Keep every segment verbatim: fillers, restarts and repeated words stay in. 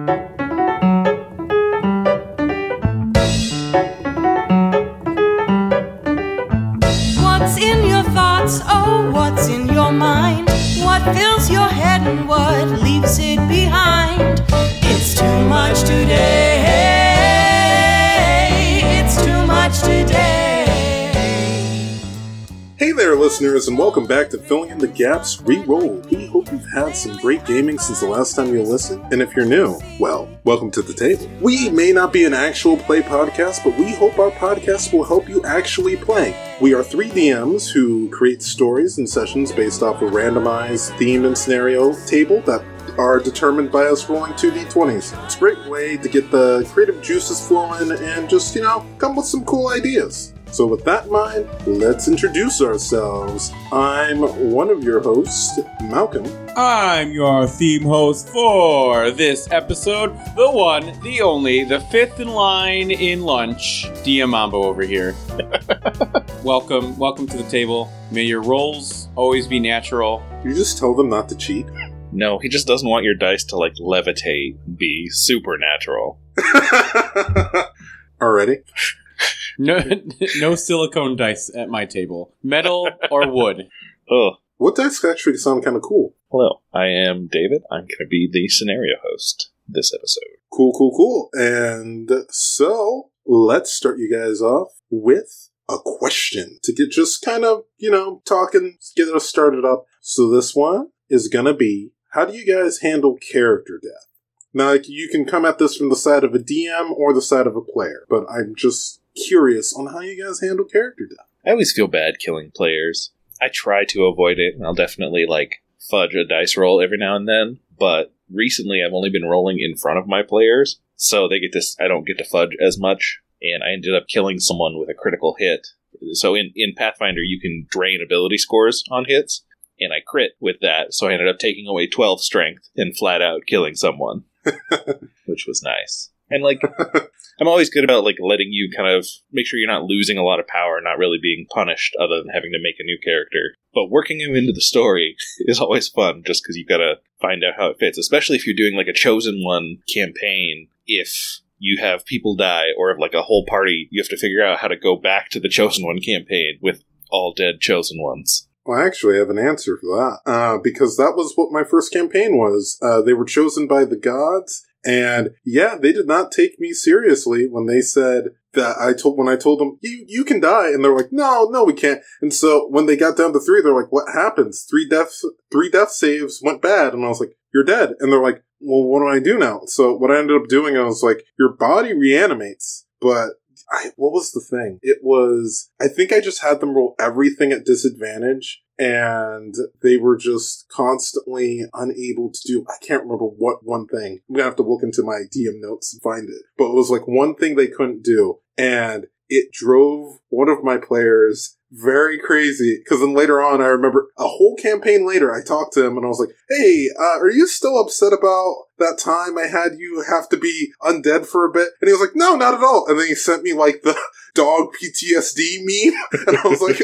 What's in your thoughts? Oh, what's in your mind? What fills your head and what leaves it behind? It's too much today. It's too much today. Hey there, listeners, and welcome back to Filling in the Gaps Reroll. We hope you've had some great gaming since the last time you listened, and if you're new, well, welcome to the table. We may not be an actual play podcast, but we hope our podcast will help you actually play. We are three D Ms who create stories and sessions based off a randomized theme and scenario table that are determined by us rolling two d twenties. It's a great way to get the creative juices flowing and just, you know, come with some cool ideas. So with that in mind, let's introduce ourselves. I'm one of your hosts, Malcolm. I'm your theme host for this episode, the one, the only, the fifth in line in lunch, D M Mambo over here. welcome, welcome to the table. May your rolls always be natural. You just tell them not to cheat? No, he just doesn't want your dice to, like, levitate, be supernatural. Already? No, no silicone dice at my table. Metal or wood. Oh. What dice actually sound kind of cool? Hello, I am David. I'm going to be the scenario host this episode. Cool, cool, cool. And so, let's start you guys off with a question to get just kind of, you know, talking, get us started up. So this one is going to be, how do you guys handle character death? Now, like, you can come at this from the side of a D M or the side of a player, but I'm just curious on how you guys handle character death. I always feel bad killing players. I try to avoid it, and I'll definitely, like, fudge a dice roll every now and then, but recently I've only been rolling in front of my players, so they get to, I don't get to fudge as much, and I ended up killing someone with a critical hit. So in, in Pathfinder, you can drain ability scores on hits, and I crit with that, so I ended up taking away twelve strength and flat out killing someone, which was nice. And, like, I'm always good about, like, letting you kind of make sure you're not losing a lot of power, not really being punished other than having to make a new character. But working him into the story is always fun, just because you gotta find out how it fits, especially if you're doing, like, a Chosen One campaign. If you have people die, or if, like, a whole party, you have to figure out how to go back to the Chosen One campaign with all dead Chosen Ones. Well, I actually have an answer for that, uh, because that was what my first campaign was. Uh, they were chosen by the gods. And yeah, they did not take me seriously when they said that I told, when I told them, you, you can die. And they're like, no, no, we can't. And so when they got down to three, they're like, what happens? Three deaths, three death saves went bad. And I was like, you're dead. And they're like, well, what do I do now? So what I ended up doing, I was like, your body reanimates, but I, what was the thing? It was, I think I just had them roll everything at disadvantage. And they were just constantly unable to do, I can't remember what one thing. I'm going to have to look into my D M notes and find it. But it was like one thing they couldn't do. And it drove one of my players very crazy. Because then later on, I remember a whole campaign later, I talked to him and I was like, hey, uh, are you still upset about that time I had you have to be undead for a bit? And he was like, no, not at all. And then he sent me like the dog P T S D meme. And I was like,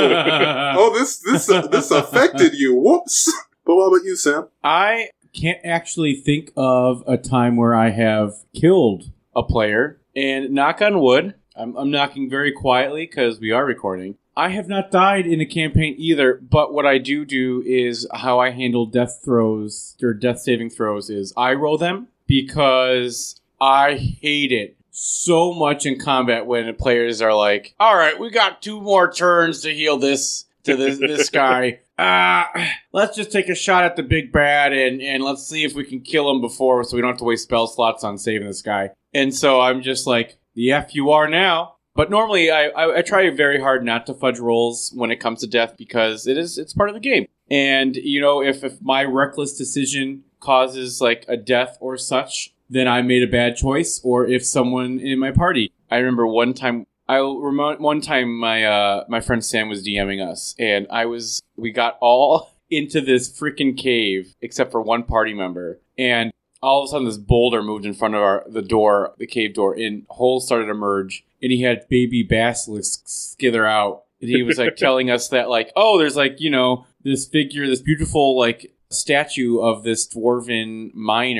oh, oh, this, this, uh, this affected you. Whoops. But what about you, Sam? I can't actually think of a time where I have killed a player. And knock on wood, I'm, I'm knocking very quietly because we are recording. I have not died in a campaign either, but what I do do is how I handle death throws, or death saving throws, is I roll them because I hate it so much in combat when players are like, all right, we got two more turns to heal this to this, this guy. Uh, let's just take a shot at the big bad and, and let's see if we can kill him before so we don't have to waste spell slots on saving this guy. And so I'm just like, the F you are now. But normally, I, I I try very hard not to fudge rolls when it comes to death because it is it's part of the game. And, you know, if, if my reckless decision causes, like, a death or such, then I made a bad choice. Or if someone in my party... I remember one time... I remember one time my uh, my friend Sam was DMing us, and I was... We got all into this freaking cave, except for one party member. And all of a sudden, this boulder moved in front of our the door, the cave door, and holes started to emerge. And he had baby basilisks skither out. And he was, like, telling us that, like, oh, there's, like, you know, this figure, this beautiful, like, statue of this dwarven miner.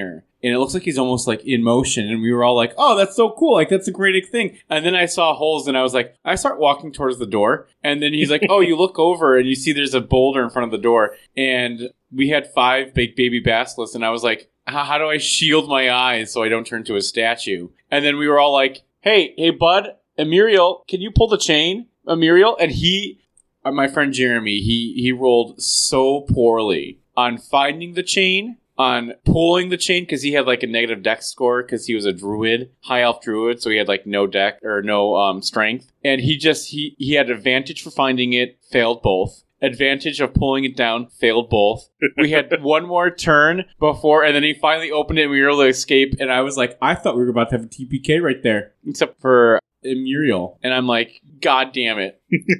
and it looks like he's almost like in motion. And we were all like, oh, that's so cool. Like, that's a great thing. And then I saw holes and I was like, I start walking towards the door. And then he's like, oh, you look over and you see there's a boulder in front of the door. And we had five big baby basilisks. And I was like, how do I shield my eyes so I don't turn into a statue? And then we were all like, hey, hey, bud, Emuriel, can you pull the chain? Emuriel? And he, uh, my friend Jeremy, he, he rolled so poorly on finding the chain, on pulling the chain, because he had like a negative dex score because he was a druid, high elf druid, so he had like no dex or no um, strength. And he just, he, he had advantage for finding it, failed both. Advantage of pulling it down, failed both. We had one more turn before, and then he finally opened it and we were able to escape. And I was like, I thought we were about to have a T P K right there. Except for Muriel. And I'm like, God damn it.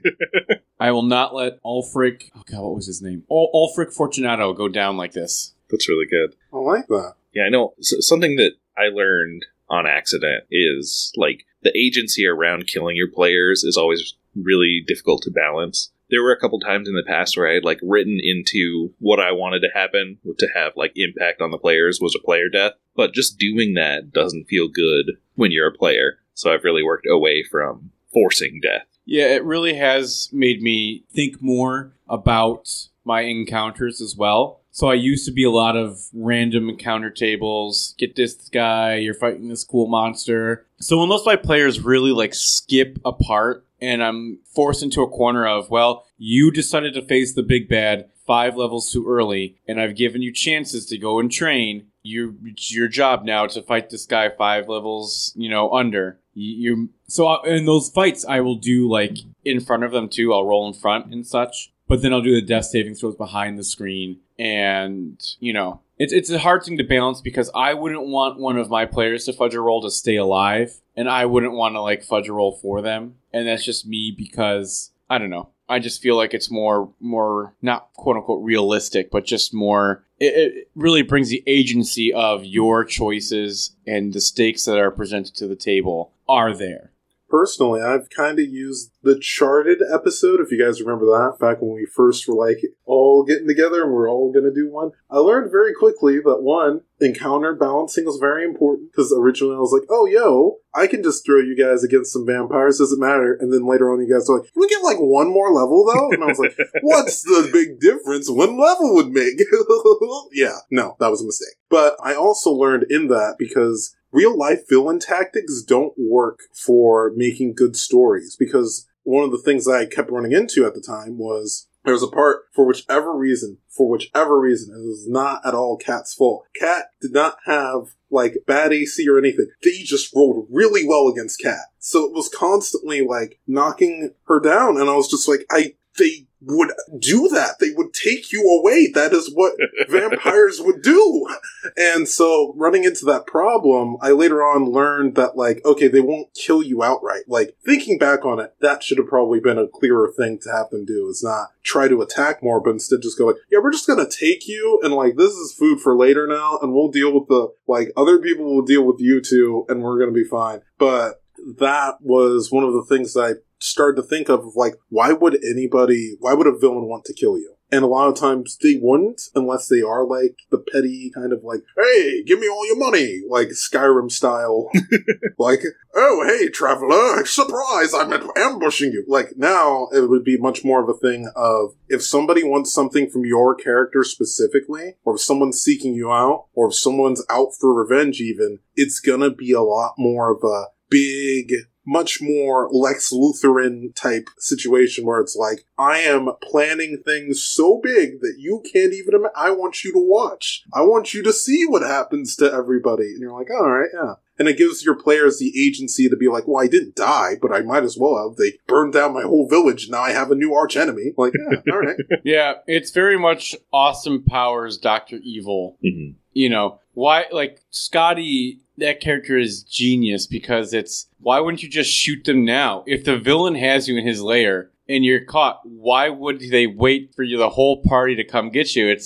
I will not let Ulfric, oh God, what was his name? Ul- Ulfric Fortunato go down like this. That's really good. I like that. Yeah, I know. So something that I learned on accident is, like, the agency around killing your players is always really difficult to balance. There were a couple times in the past where I had, like, written into what I wanted to happen to have, like, impact on the players was a player death. But just doing that doesn't feel good when you're a player. So I've really worked away from forcing death. Yeah, it really has made me think more about my encounters as well. So I used to be a lot of random encounter tables. Get this guy, you're fighting this cool monster. So when most of my players really like skip a part and I'm forced into a corner of, well, you decided to face the big bad five levels too early, and I've given you chances to go and train. You, it's your job now to fight this guy five levels, you know, under. You, you so in those fights, I will do like in front of them too. I'll roll in front and such, but then I'll do the death saving throws behind the screen, and you know, it's it's a hard thing to balance because I wouldn't want one of my players to fudge a roll to stay alive, and I wouldn't want to like fudge a roll for them, and that's just me because I don't know. I just feel like it's more, more not quote unquote realistic, but just more, it, it really brings the agency of your choices and the stakes that are presented to the table are there. Personally, I've kind of used the Charted episode, if you guys remember that, back when we first were like all getting together and we're all going to do one. I learned very quickly that one, encounter balancing was very important because originally I was like, oh, yo, I can just throw you guys against some vampires, doesn't matter. And then later on you guys are like, can we get like one more level though? And I was like, what's the big difference one level would make? Yeah, no, that was a mistake. But I also learned in that because real life villain tactics don't work for making good stories, because one of the things that I kept running into at the time was there was a part for whichever reason, for whichever reason, it was not at all Kat's fault. Kat did not have like bad A C or anything. They just rolled really well against Kat. So it was constantly like knocking her down. And I was just like, I, they would do that. They would take you away. That is what vampires would do. And so running into that problem, I later on learned that like, okay, they won't kill you outright. Like thinking back on it, that should have probably been a clearer thing to have them do, is not try to attack more, but instead just go like, yeah, we're just going to take you. And like, this is food for later now. And we'll deal with the, like other people will deal with you too. And we're going to be fine. But that was one of the things that I started to think of, like, why would anybody, why would a villain want to kill you? And a lot of times they wouldn't, unless they are like the petty kind of like, hey, give me all your money, like Skyrim style. Like, oh, hey, traveler, surprise, I'm ambushing you. Like now it would be much more of a thing of if somebody wants something from your character specifically, or if someone's seeking you out, or if someone's out for revenge even, it's gonna be a lot more of a big, much more Lex Lutheran type situation where it's like, I am planning things so big that you can't even imagine. I want you to watch. I want you to see what happens to everybody. And you're like, all right, yeah. And it gives your players the agency to be like, well, I didn't die, but I might as well have. They burned down my whole village. Now I have a new archenemy. Like, yeah, all right. Yeah, it's very much Austin Powers, Doctor Evil. Mm-hmm. You know, why, like, Scotty, that character is genius because it's, why wouldn't you just shoot them now? If the villain has you in his lair and you're caught, why would they wait for you, the whole party to come get you? It's like,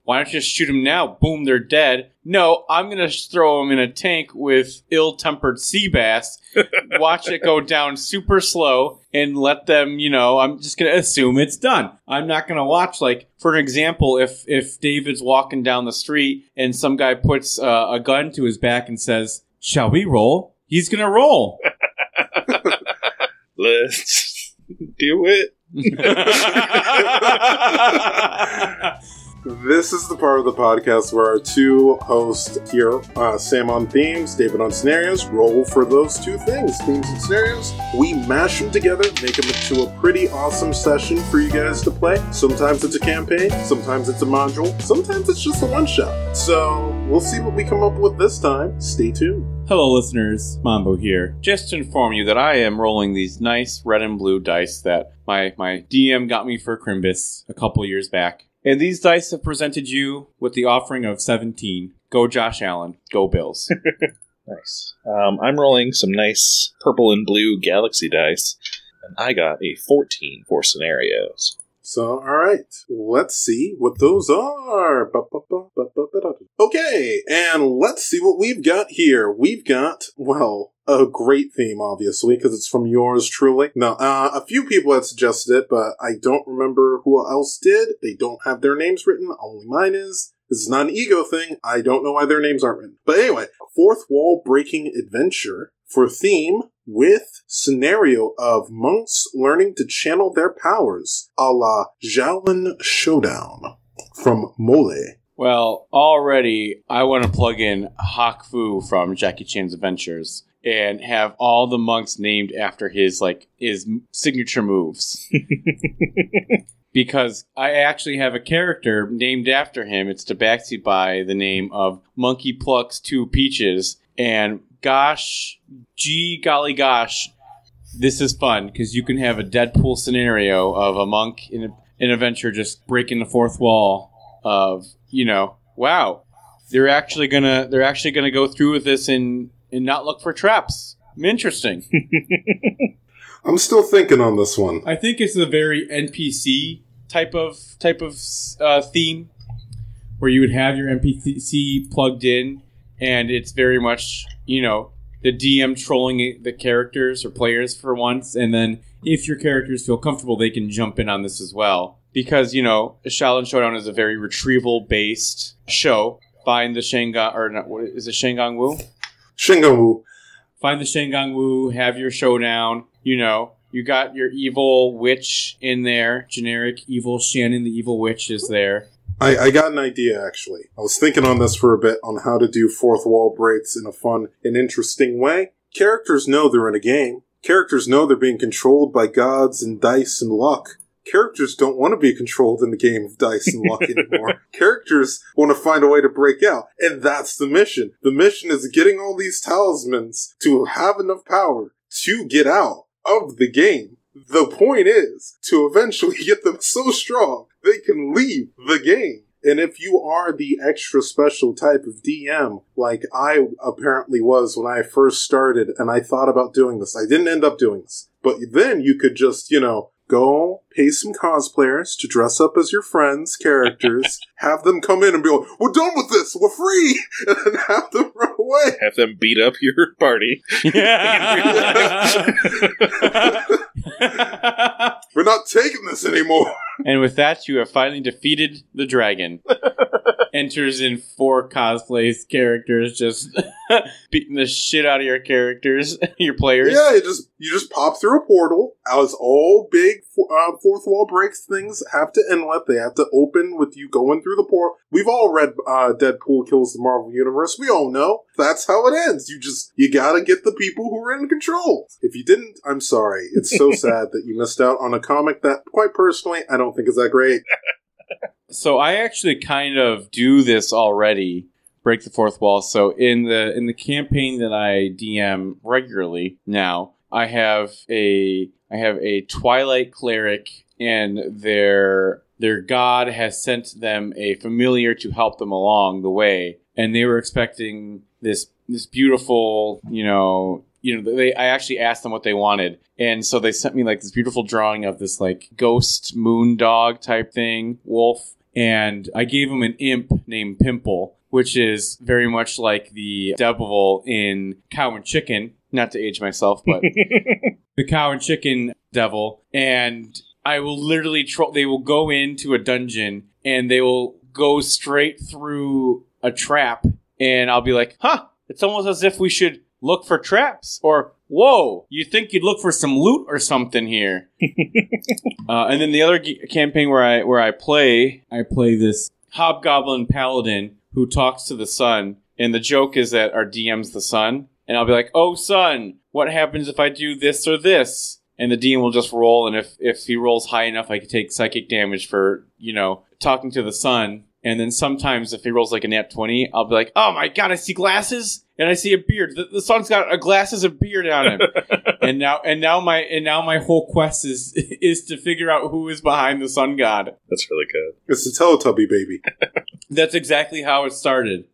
Why don't you just shoot them now? Boom, they're dead. No, I'm going to throw them in a tank with ill-tempered sea bass, watch it go down super slow, and let them, you know, I'm just going to assume it's done. I'm not going to watch, like, for an example, if, if David's walking down the street and some guy puts uh, a gun to his back and says, shall we roll? He's going to roll. Let's do it. This is the part of the podcast where our two hosts here, uh, Sam on themes, David on scenarios, roll for those two things, themes and scenarios. We mash them together, make them into a pretty awesome session for you guys to play. Sometimes it's a campaign, sometimes it's a module, sometimes it's just a one-shot. So we'll see what we come up with this time. Stay tuned. Hello, listeners. Mambo here. Just to inform you that I am rolling these nice red and blue dice that my, my D M got me for Crimbus a couple years back. And these dice have presented you with the offering of seventeen. Go Josh Allen. Go Bills. Nice. Um, I'm rolling some nice purple and blue galaxy dice, and I got a fourteen for scenarios. So, alright, let's see what those are. Okay, and let's see what we've got here. We've got, well, a great theme, obviously, because it's from yours truly. No, uh, a few people had suggested it, but I don't remember who else did. They don't have their names written, only mine is. This is not an ego thing. I don't know why their names aren't written. But anyway, fourth wall breaking adventure for theme with scenario of monks learning to channel their powers, a la Xiaolin Showdown from Mole. Well, already I want to plug in Hak Fu from Jackie Chan's Adventures and have all the monks named after his like his signature moves. Because I actually have a character named after him. It's tabaxi by the name of Monkey Plucks Two Peaches. And gosh, gee golly gosh, this is fun because you can have a Deadpool scenario of a monk in a, an adventure just breaking the fourth wall of, you know, wow, they're actually gonna they're actually gonna go through with this and, and not look for traps. Interesting. I'm still thinking on this one. I think it's a very N P C type of type of uh, theme where you would have your N P C plugged in, and it's very much, you know, the D M trolling the characters or players for once, and then if your characters feel comfortable, they can jump in on this as well. Because, you know, Xiaolin Showdown is a very retrieval-based show. Find the Shengang, or not, what is it, Shengang Wu? Shengang Wu. Find the Shengang Wu, have your showdown, you know. You got your evil witch in there. Generic evil Shannon, the evil witch, is there. I, I got an idea, actually. I was thinking on this for a bit on how to do fourth wall breaks in a fun and interesting way. Characters know they're in a game. Characters know they're being controlled by gods and dice and luck. Characters don't want to be controlled in the game of dice and luck anymore. Characters want to find a way to break out. And that's the mission. The mission is getting all these talismans to have enough power to get out of the game. The point is to eventually get them so strong they can leave the game. And if you are the extra special type of D M, like I apparently was when I first started and I thought about doing this, I didn't end up doing this. But then you could just, you know, go pay some cosplayers to dress up as your friends' characters, have them come in and be like, we're done with this, we're free, and then have them run away. Have them beat up your party. Yeah. We're not taking this anymore. And with that, you have finally defeated the dragon. Enters in four cosplays characters, just beating the shit out of your characters, your players. Yeah, you just you just pop through a portal. As all big uh, fourth wall breaks things have to inlet, they have to open with you going through the portal. We've all read uh, Deadpool Kills the Marvel Universe. We all know that's how it ends. You just you gotta get the people who are in control. If you didn't, I'm sorry. It's so sad that you missed out on a comic that, quite personally, I don't think is that great. So I actually kind of do this already, break the fourth wall. So in the in the campaign that I D M regularly now, I have a I have a Twilight cleric, and their their god has sent them a familiar to help them along the way, and they were expecting this this beautiful, you know. You know, they. I actually asked them what they wanted, and so they sent me like this beautiful drawing of this like ghost moon dog type thing, wolf, and I gave him an imp named Pimple, which is very much like the devil in Cow and Chicken. Not to age myself, but the Cow and Chicken devil. And I will literally, tro- they will go into a dungeon and they will go straight through a trap. And I'll be like, huh, it's almost as if we should look for traps. Or, whoa, you think you'd look for some loot or something here. uh, and then the other g- campaign where I where I play, I play this hobgoblin paladin who talks to the sun. And the joke is that our D M's the sun. And I'll be like, oh, son, what happens if I do this or this? And the D M will just roll, and if, if he rolls high enough, I can take psychic damage for, you know, talking to the sun. And then sometimes if he rolls like a nat twenty, I'll be like, oh my god, I see glasses, and I see a beard. The, the sun's got a glasses and beard on him. and now and now my and now my whole quest is is to figure out who is behind the sun god. That's really good. It's the Teletubby baby. That's exactly how it started.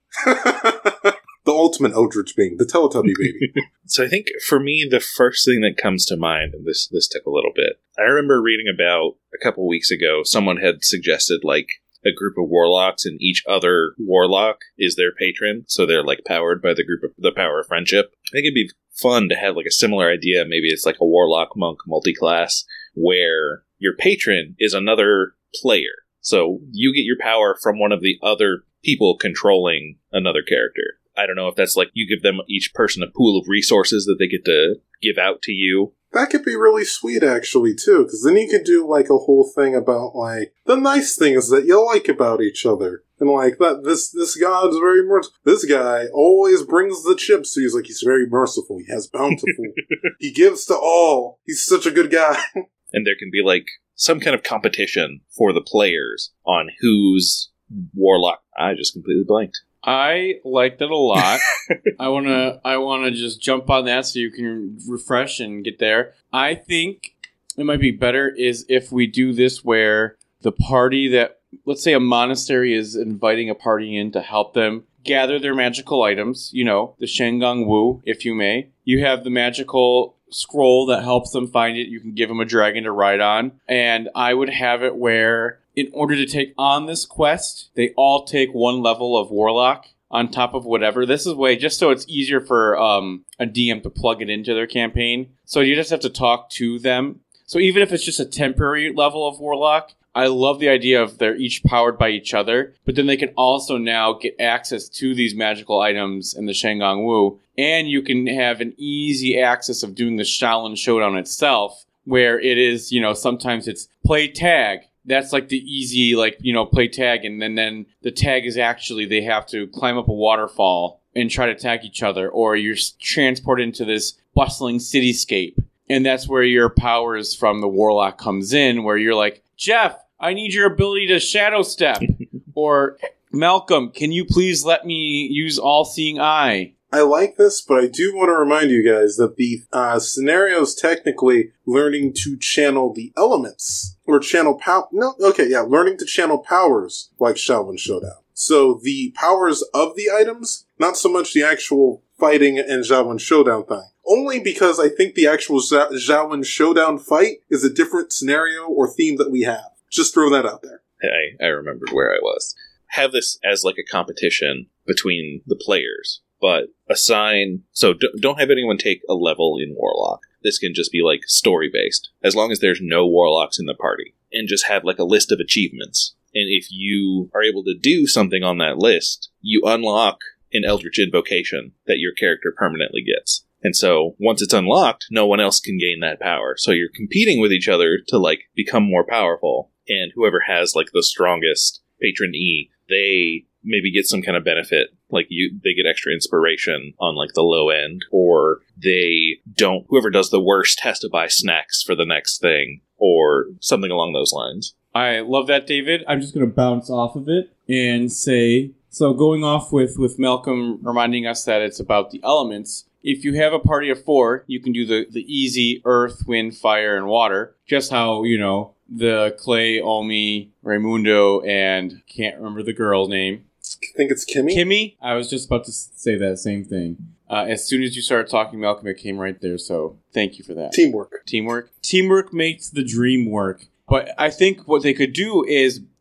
The ultimate Eldritch being, the Teletubby baby. So I think for me, the first thing that comes to mind, and this this took a little bit, I remember reading about a couple weeks ago, someone had suggested like a group of warlocks, and each other warlock is their patron, so they're like powered by the group of the power of friendship. I think it'd be fun to have like a similar idea. Maybe it's like a warlock monk multi-class where your patron is another player, so you get your power from one of the other people controlling another character. I don't know if that's like you give them each person a pool of resources that they get to give out to you. That could be really sweet, actually, too, because then you could do, like, a whole thing about, like, the nice things that you like about each other. And, like, that this this god's very merciful. This guy always brings the chips. So he's like, he's very merciful. He has bountiful. He gives to all. He's such a good guy. And there can be, like, some kind of competition for the players on whose warlock. I just completely blanked. I liked it a lot. I wanna, I wanna just jump on that so you can refresh and get there. I think it might be better is if we do this where the party that, let's say, a monastery is inviting a party in to help them gather their magical items. You know, the Shengang Wu, if you may. You have the magical scroll that helps them find it. You can give them a dragon to ride on, and I would have it where, in order to take on this quest, they all take one level of Warlock on top of whatever. This is way just so it's easier for um, a D M to plug it into their campaign. So you just have to talk to them. So even if it's just a temporary level of Warlock, I love the idea of they're each powered by each other, but then they can also now get access to these magical items in the Shengang Wu, and you can have an easy access of doing the Shaolin Showdown itself, where it is, you know, sometimes it's play tag. That's like the easy, like, you know, play tag, and then, then the tag is actually they have to climb up a waterfall and try to tag each other, or you're transported into this bustling cityscape. And that's where your powers from the Warlock comes in, where you're like, Jeff, I need your ability to shadow step. Or, Malcolm, can you please let me use All-Seeing Eye? I like this, but I do want to remind you guys that the uh, scenario is technically learning to channel the elements. Or channel power. No, okay, yeah, learning to channel powers like Shaolin Showdown. So the powers of the items, not so much the actual fighting and Shaolin Showdown thing. Only because I think the actual Shaolin Showdown fight is a different scenario or theme that we have. Just throw that out there. I, I remembered where I was. Have this as like a competition between the players, but assign... So d- don't have anyone take a level in Warlock. This can just be like story-based, as long as there's no Warlocks in the party. And just have like a list of achievements. And if you are able to do something on that list, you unlock an Eldritch Invocation that your character permanently gets. And so, once it's unlocked, no one else can gain that power. So you're competing with each other to, like, become more powerful. And whoever has, like, the strongest patron E, they maybe get some kind of benefit. Like, you, they get extra inspiration on, like, the low end. Or they don't... Whoever does the worst has to buy snacks for the next thing. Or something along those lines. I love that, David. I'm just going to bounce off of it and say... So, going off with, with Malcolm reminding us that it's about the elements... If you have a party of four, you can do the, the easy earth, wind, fire, and water. Just how, you know, the Clay, Omi, Raimundo, and can't remember the girl's name. I think it's Kimmy. Kimmy? I was just about to say that same thing. Uh, as soon as you started talking, Malcolm, it came right there. So thank you for that. Teamwork. Teamwork. Teamwork makes the dream work. But I think what they could do is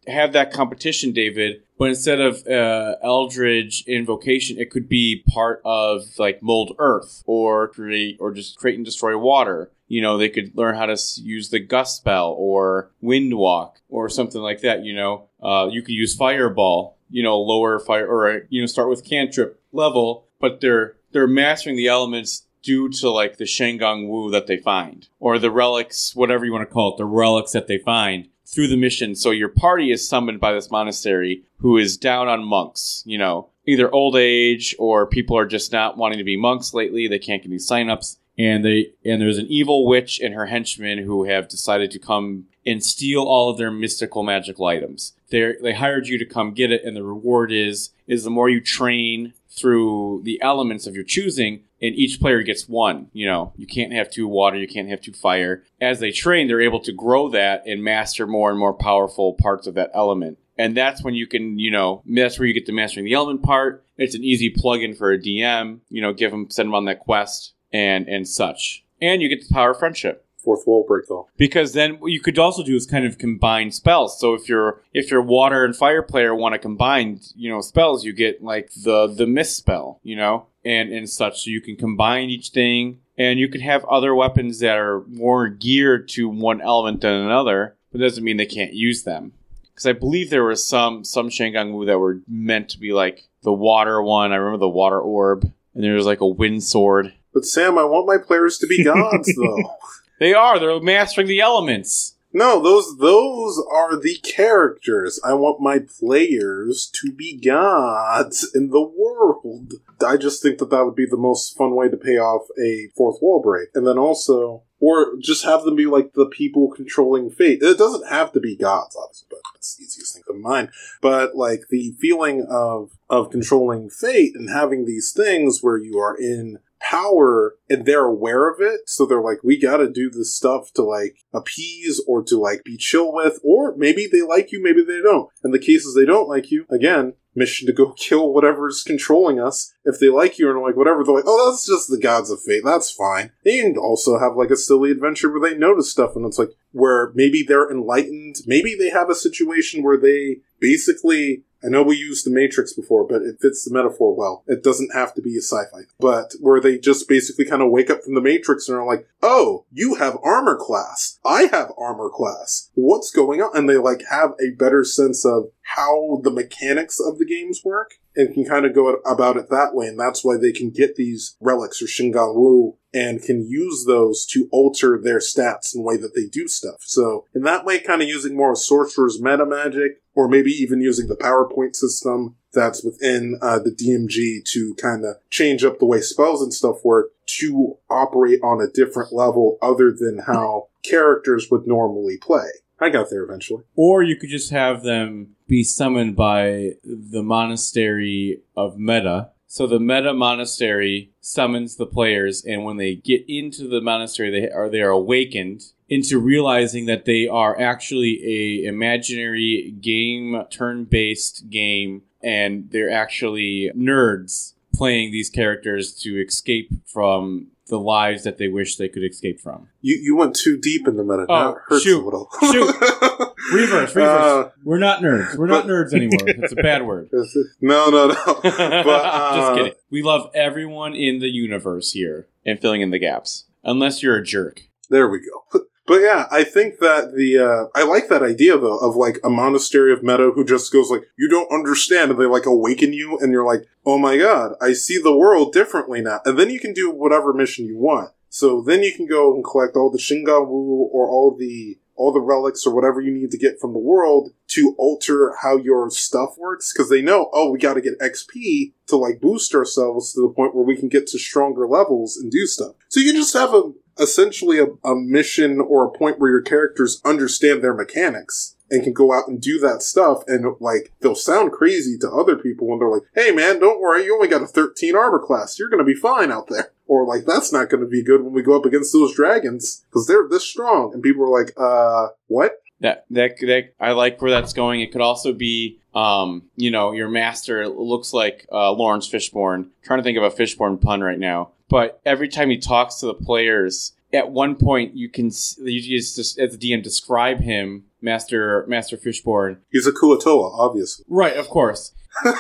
have that competition, David, but instead of uh, Eldritch Invocation, it could be part of like Mold Earth or create or just create and destroy water. You know, they could learn how to use the Gust spell or Wind Walk or something like that. You know, uh, you could use Fireball. You know, lower fire or you know start with cantrip level, but they're they're mastering the elements due to like the Shengang Wu that they find or the relics, whatever you want to call it, the relics that they find through the mission. So your party is summoned by this monastery who is down on monks. You know, either old age or people are just not wanting to be monks lately. They can't get any signups. And they and there's an evil witch and her henchmen who have decided to come and steal all of their mystical magical items. They they hired you to come get it, and the reward is is the more you train through the elements of your choosing, and each player gets one. You know, you can't have two water, you can't have two fire. As they train, they're able to grow that and master more and more powerful parts of that element. And that's when you can, you know, that's where you get the mastering the element part. It's an easy plug-in for a D M. You know, give them, send them on that quest. And and such. And you get the power of friendship. Fourth wall break, though. Because then what you could also do is kind of combine spells. So if your if your water and fire player want to combine, you know, spells, you get like the the mist spell, you know, and, and such. So you can combine each thing. And you can have other weapons that are more geared to one element than another. But it doesn't mean they can't use them. Because I believe there were some, some Shengang Wu that were meant to be like the water one. I remember the water orb. And there was like a wind sword. But Sam, I want my players to be gods, though. They are. They're mastering the elements. No, those those are the characters. I want my players to be gods in the world. I just think that that would be the most fun way to pay off a fourth wall break. And then also, or just have them be like the people controlling fate. It doesn't have to be gods, obviously, but that's the easiest thing to mind. But like the feeling of of controlling fate and having these things where you are in power and they're aware of it, so they're like, we gotta do this stuff to like appease or to like be chill with, or maybe they like you, maybe they don't. In the cases they don't like you, again, mission to go kill whatever's controlling us. If they like you and like whatever, they're like, oh, that's just the gods of fate, that's fine. And you can also have like a silly adventure where they notice stuff and it's like where maybe they're enlightened, maybe they have a situation where they basically, I know we used the Matrix before, but it fits the metaphor well. It doesn't have to be a sci-fi. But where they just basically kind of wake up from the Matrix and are like, oh, you have armor class. I have armor class. What's going on? And they like have a better sense of how the mechanics of the games work and can kind of go about it that way. And that's why they can get these relics or Shengang Wu and can use those to alter their stats in the way that they do stuff. So in that way, kind of using more sorcerer's meta magic, or maybe even using the PowerPoint system that's within uh, the D M G to kind of change up the way spells and stuff work to operate on a different level other than how characters would normally play. I got there eventually. Or you could just have them be summoned by the Monastery of Meta. So the Meta Monastery summons the players, and when they get into the monastery, they are they are awakened into realizing that they are actually a imaginary game, turn-based game, and they're actually nerds playing these characters to escape from the lives that they wish they could escape from. You you went too deep in the meta. Oh, now it hurts shoot. a little. Shoot. Reverse, reverse. Uh, We're not nerds. We're not but- nerds anymore. It's a bad word. No, no, no. But, uh, Just kidding. We love everyone in the universe here and filling in the gaps. Unless you're a jerk. There we go. But yeah, I think that the, uh, I like that idea though, of like a monastery of meta who just goes like, you don't understand, and they like awaken you, and you're like, oh my god, I see the world differently now. And then you can do whatever mission you want. So then you can go and collect all the Shengang Wu or all the, all the relics or whatever you need to get from the world to alter how your stuff works. Cause they know, oh, we gotta get X P to like boost ourselves to the point where we can get to stronger levels and do stuff. So you can just have a, essentially a, a mission or a point where your characters understand their mechanics and can go out and do that stuff, and like they'll sound crazy to other people when they're like, hey man, don't worry, you only got a thirteen armor class, you're gonna be fine out there. Or like, that's not gonna be good when we go up against those dragons because they're this strong. And people are like, uh what? That, that that I like where that's going. It could also be, um, you know, your master looks like uh, Lawrence Fishburne. I'm trying to think of a Fishburne pun right now. But every time he talks to the players, at one point you can you just as the D M describe him, Master Master Fishborn. He's a Kuatoa, obviously. Right, of course.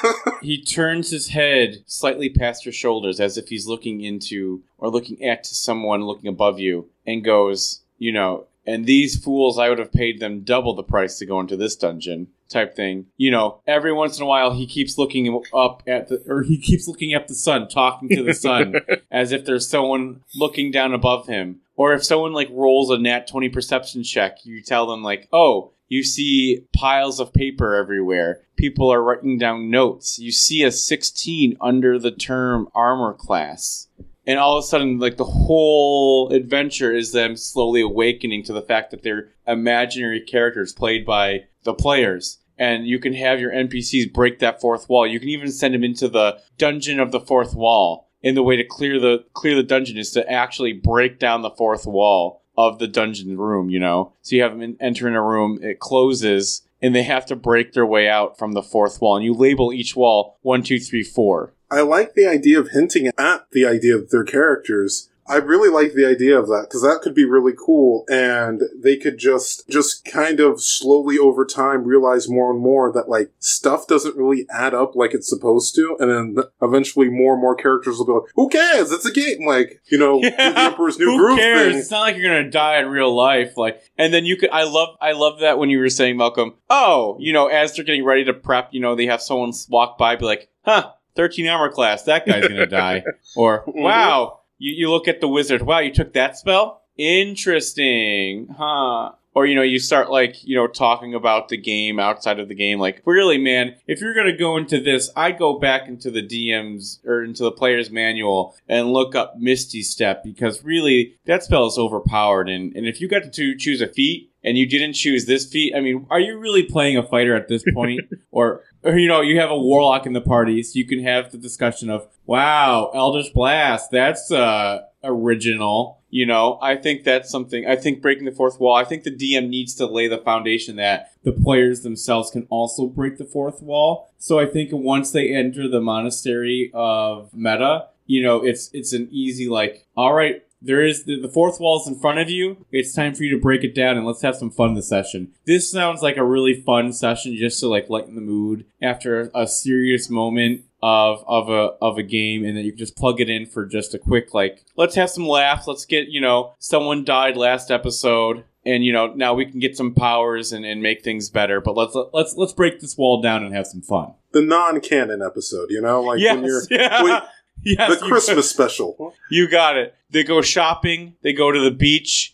He turns his head slightly past your shoulders as if he's looking into or looking at someone looking above you and goes, you know, and these fools, I would have paid them double the price to go into this dungeon type thing. You know, every once in a while he keeps looking up at the, or he keeps looking at the sun, talking to the sun as if there's someone looking down above him. Or if someone like rolls a nat twenty perception check, you tell them like, oh, you see piles of paper everywhere. People are writing down notes. You see a sixteen under the term armor class. And all of a sudden, like, the whole adventure is them slowly awakening to the fact that they're imaginary characters played by the players. And you can have your N P Cs break that fourth wall. You can even send them into the dungeon of the fourth wall. And the way to clear the clear the dungeon is to actually break down the fourth wall of the dungeon room, you know? So you have them enter in a room, it closes, and they have to break their way out from the fourth wall. And you label each wall one, two, three, four. I like the idea of hinting at the idea of their characters. I really like the idea of that, because that could be really cool, and they could just just kind of slowly over time realize more and more that, like, stuff doesn't really add up like it's supposed to, and then eventually more and more characters will be like, who cares? It's a game! Like, you know, yeah, do the Emperor's New who Groove cares? thing. It's not like you're gonna die in real life. Like, and then you could, I love, I love that when you were saying, Malcolm, oh, you know, as they're getting ready to prep, you know, they have someone walk by, be like, huh, thirteen armor class, that guy's gonna die. Or, wow, you, you look at the wizard, wow, you took that spell? Interesting, huh? Or, you know, you start, like, you know, talking about the game outside of the game. Like, really, man, if you're gonna go into this, I go back into the D M's, or into the player's manual, and look up Misty Step, because really, that spell is overpowered, and, and if you got to choose a feat, and you didn't choose this feat, I mean, are you really playing a fighter at this point? or, or, you know, you have a warlock in the party, so you can have the discussion of, wow, Eldritch Blast, that's, uh, original. You know, I think that's something, I think breaking the fourth wall, I think the D M needs to lay the foundation that the players themselves can also break the fourth wall. So I think once they enter the monastery of meta, you know, it's it's an easy, like, all right, there is the, the fourth wall is in front of you. It's time for you to break it down and let's have some fun this session. This sounds like a really fun session just to, like, lighten the mood after a serious moment of of a of a game, and then you can just plug it in for just a quick, like, let's have some laughs, let's get, you know, someone died last episode, and, you know, now we can get some powers and, and make things better, but let's let's let's break this wall down and have some fun. The non-canon episode, you know? Like, yes, when you're... yeah. When, yes, the Christmas special. You got it. They go shopping, they go to the beach.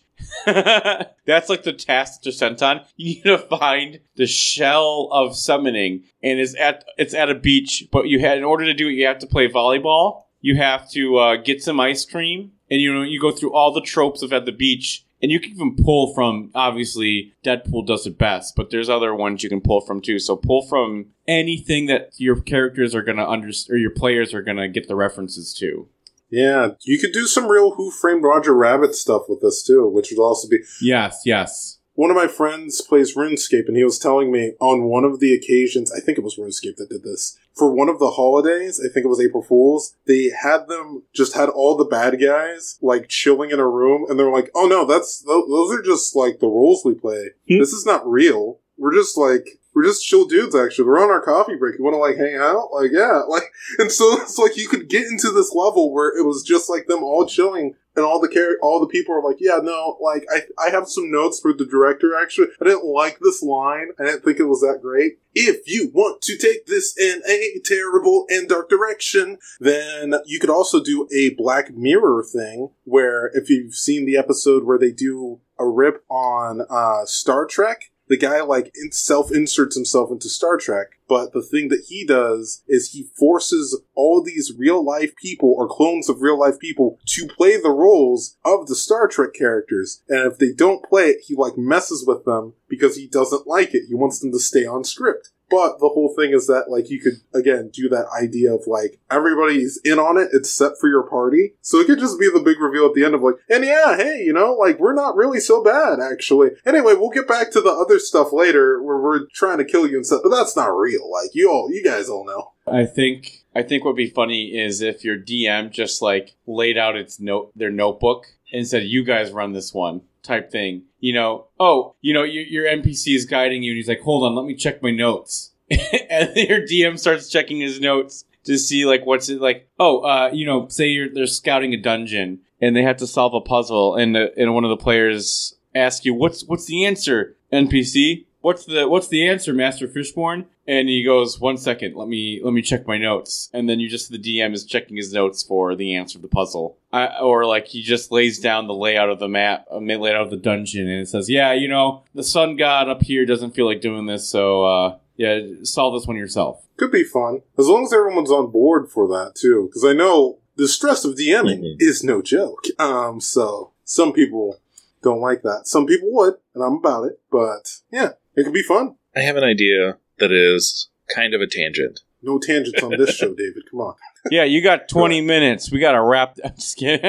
That's like the task that you're sent on. You need to find the shell of summoning, and it's at it's at a beach. But you had in order to do it, you have to play volleyball. You have to uh, get some ice cream, and you know you go through all the tropes of at the beach. And you can even pull from, obviously, Deadpool does it best, but there's other ones you can pull from too. So pull from anything that your characters are gonna understand, or your players are gonna get the references to. Yeah, you could do some real Who Framed Roger Rabbit stuff with this too, which would also be... Yes, yes. One of my friends plays RuneScape, and he was telling me on one of the occasions, I think it was RuneScape that did this, for one of the holidays, I think it was April Fool's, they had them, just had all the bad guys, like, chilling in a room, and they're like, oh no, that's, those are just, like, the roles we play. This is not real. We're just, like... We're just chill dudes, actually. We're on our coffee break. You want to, like, hang out? Like, yeah. Like, and so it's like you could get into this level where it was just, like, them all chilling, and all the char- all the people are like, yeah, no, like, I I have some notes for the director, actually. I didn't like this line. I didn't think it was that great. If you want to take this in a terrible and dark direction, then you could also do a Black Mirror thing, where if you've seen the episode where they do a rip on uh, Star Trek, the guy, like, in- self-inserts himself into Star Trek, but the thing that he does is he forces all these real-life people, or clones of real-life people, to play the roles of the Star Trek characters. And if they don't play it, he, like, messes with them because he doesn't like it. He wants them to stay on script. But the whole thing is that, like, you could, again, do that idea of, like, everybody's in on it, it's set for your party. So it could just be the big reveal at the end of, like, and yeah, hey, you know, like, we're not really so bad, actually. Anyway, we'll get back to the other stuff later, where we're trying to kill you and stuff, but that's not real. Like, you all, you guys all know. I think I think what'd be funny is if your D M just, like, laid out its note their notebook and said, "You guys run this one." Type thing. You know, oh, you know, your, your N P C is guiding you, and he's like, "Hold on, let me check my notes." And your D M starts checking his notes to see like what's it like. Oh, uh, you know, say you're they're scouting a dungeon and they have to solve a puzzle, and the, and one of the players asks you, "What's what's the answer, N P C? What's the what's the answer, Master Fishborn?" And he goes, "One second, let me let me check my notes." And then you just the D M is checking his notes for the answer to the puzzle, I, or like he just lays down the layout of the map, uh, layout of the dungeon, and it says, "Yeah, you know, the sun god up here doesn't feel like doing this, so uh, yeah, solve this one yourself." Could be fun as long as everyone's on board for that too, because I know the stress of DMing mm-hmm. is no joke. Um, so some people don't like that. Some people would, and I'm about it. But yeah, it could be fun. I have an idea that is kind of a tangent. No tangents on this show, David. Come on. Yeah, you got twenty minutes. We got to wrap. I'm just kidding.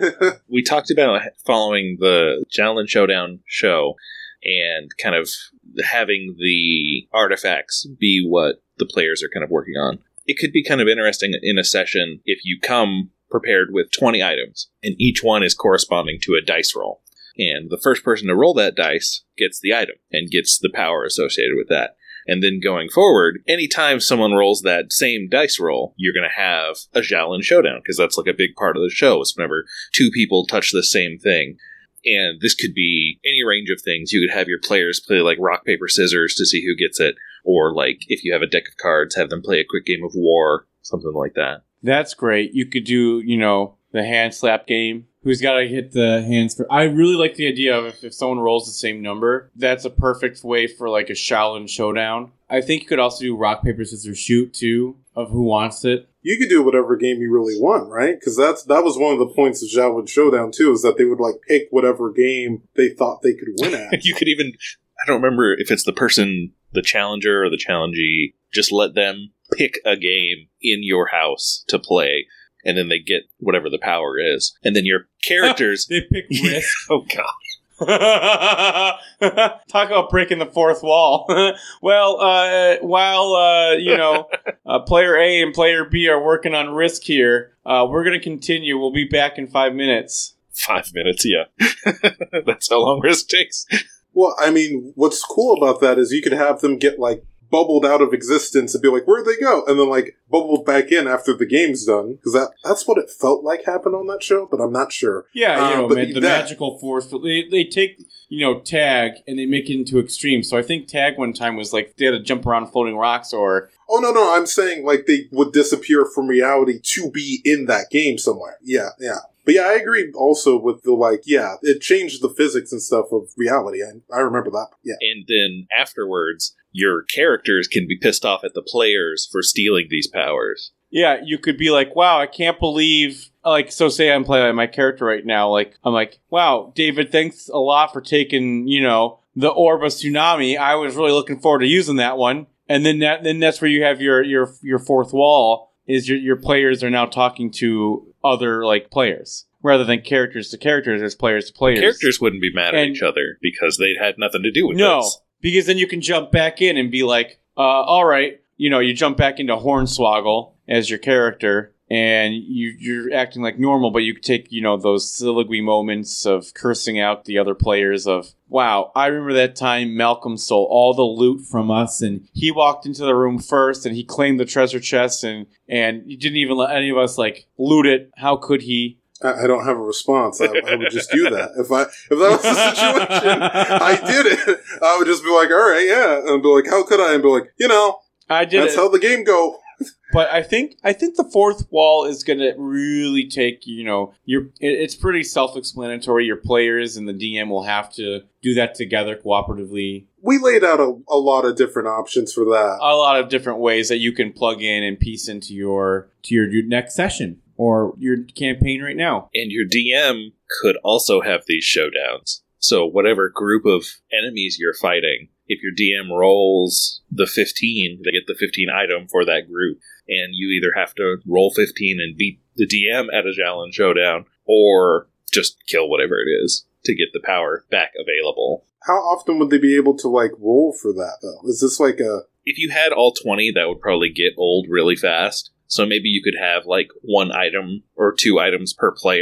We talked about following the Javelin Showdown show and kind of having the artifacts be what the players are kind of working on. It could be kind of interesting in a session if you come prepared with twenty items, and each one is corresponding to a dice roll. And the first person to roll that dice gets the item and gets the power associated with that. And then going forward, anytime someone rolls that same dice roll, you're going to have a Javelin Showdown, because that's like a big part of the show, is whenever two people touch the same thing. And this could be any range of things. You could have your players play like rock, paper, scissors to see who gets it. Or like if you have a deck of cards, have them play a quick game of war, something like that. That's great. You could do, you know, the hand slap game. Who's got to hit the hands for? I really like the idea of if, if someone rolls the same number, that's a perfect way for like a Shaolin Showdown. I think you could also do rock, paper, scissors, shoot too, of who wants it. You could do whatever game you really want, right? Because that's that was one of the points of Javelin Showdown too, is that they would like pick whatever game they thought they could win at. You could even, I don't remember if it's the person, the challenger or the challengee, just let them pick a game in your house to play. And then they get whatever the power is. And then your characters... They pick Risk. Oh, God. Talk about breaking the fourth wall. Well, uh, while, uh, you know, uh, player A and player B are working on Risk here, uh, we're going to continue. We'll be back in five minutes. Five minutes, yeah. That's how long Risk takes. Well, I mean, what's cool about that is you could have them get, like, bubbled out of existence and be like, where'd they go? And then, like, bubbled back in after the game's done. Because that, that's what it felt like happened on that show, but I'm not sure. Yeah, you know, uh, man, the that, magical force. They, they take, you know, tag and they make it into extreme. So I think tag one time was like they had to jump around floating rocks or... Oh, no, no, I'm saying, like, they would disappear from reality to be in that game somewhere. Yeah, yeah. But yeah, I agree also with the, like, yeah, it changed the physics and stuff of reality. I, I remember that, yeah. And then afterwards, your characters can be pissed off at the players for stealing these powers. Yeah, you could be like, wow, I can't believe... Like, so say I'm playing my character right now, like, I'm like, wow, David, thanks a lot for taking, you know, the Orb of Tsunami. I was really looking forward to using that one. And then that, then that's where you have your, your, your fourth wall, is your, your players are now talking to other, like, players. Rather than characters to characters, there's players to players. Characters wouldn't be mad at and, each other because they had nothing to do with no, this. No, because then you can jump back in and be like, uh, all right, you know, you jump back into Hornswoggle as your character, and you, you're acting like normal, but you take, you know, those soliloquy moments of cursing out the other players of, wow, I remember that time Malcolm stole all the loot from us, and he walked into the room first, and he claimed the treasure chest, and, and he didn't even let any of us, like, loot it. How could he? I don't have a response. I, I would just do that. If I if that was the situation, I did it. I would just be like, all right, yeah. And be like, how could I? And be like, you know, I did that's it. how the game go. But I think I think the fourth wall is going to really take, you know, your. It, it's pretty self-explanatory. Your players and the D M will have to do that together cooperatively. We laid out a, a lot of different options for that. A lot of different ways that you can plug in and piece into your to your, your next session. Or your campaign right now. And your D M could also have these showdowns. So whatever group of enemies you're fighting, if your D M rolls the fifteen, they get the fifteen item for that group. And you either have to roll fifteen and beat the D M at a Javelin Showdown, or just kill whatever it is to get the power back available. How often would they be able to, like, roll for that, though? Is this like a... If you had all twenty, that would probably get old really fast. So maybe you could have, like, one item or two items per player,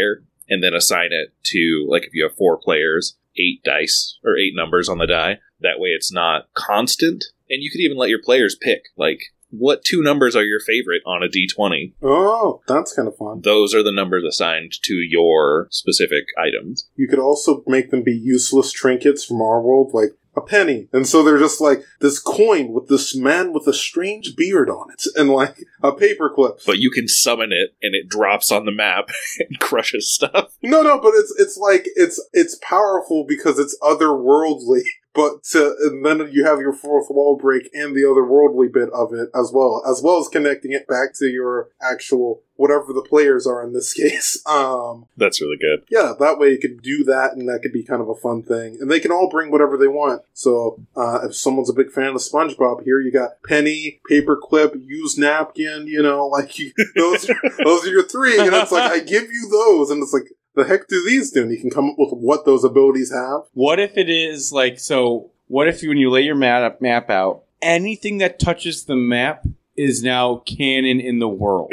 and then assign it to, like, if you have four players, eight dice or eight numbers on the die. That way it's not constant. And you could even let your players pick, like, what two numbers are your favorite on a d twenty? Oh, that's kind of fun. Those are the numbers assigned to your specific items. You could also make them be useless trinkets from our world, like a penny. And so they're just like this coin with this man with a strange beard on it and like a paperclip. But you can summon it and it drops on the map and crushes stuff. No, no, but it's it's like it's it's powerful because it's otherworldly. But to, and then you have your fourth wall break and the otherworldly bit of it as well, as well as connecting it back to your actual whatever the players are in this case. Um, That's really good. Yeah, that way you can do that, and that could be kind of a fun thing. And they can all bring whatever they want. So uh, if someone's a big fan of SpongeBob, here you got penny, paperclip, used napkin. You know, like you, those are, those are your three, and it's like I give you those, and it's like. The heck do these do? And you can come up with what those abilities have. What if it is like, so what if you, when you lay your map, map out, anything that touches the map is now canon in the world?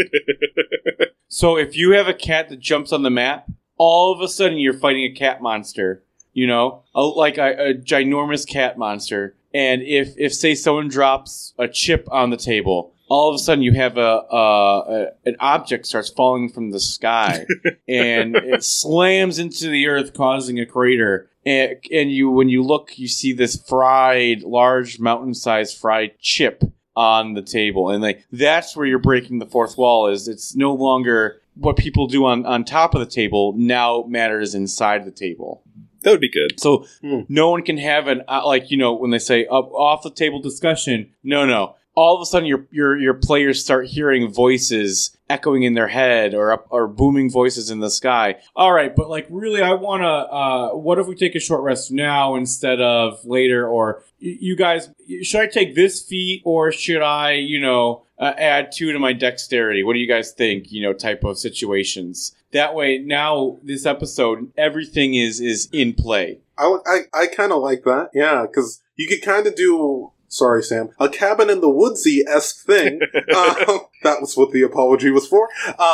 So if you have a cat that jumps on the map, all of a sudden you're fighting a cat monster, you know, a, like a, a ginormous cat monster. And if, if, say, someone drops a chip on the table, all of a sudden you have a, a, a an object starts falling from the sky and it slams into the earth, causing a crater. And, and you, when you look, you see this fried, large mountain-sized fried chip on the table. And like that's where you're breaking the fourth wall. Is it's no longer what people do on, on top of the table now matters inside the table. That would be good. So hmm. no one can have an, uh, like, you know, when they say uh, off the table discussion, no, no. All of a sudden, your your your players start hearing voices echoing in their head or up, or booming voices in the sky. All right, but like really, I want to. Uh, what if we take a short rest now instead of later? Or y- you guys, should I take this feat or should I, you know, uh, add two to my dexterity? What do you guys think? You know, type of situations. That way, now this episode, everything is is in play. I I, I kind of like that, yeah, because you could kind of do. Sorry, Sam. A cabin in the woodsy-esque thing. um, that was what the apology was for.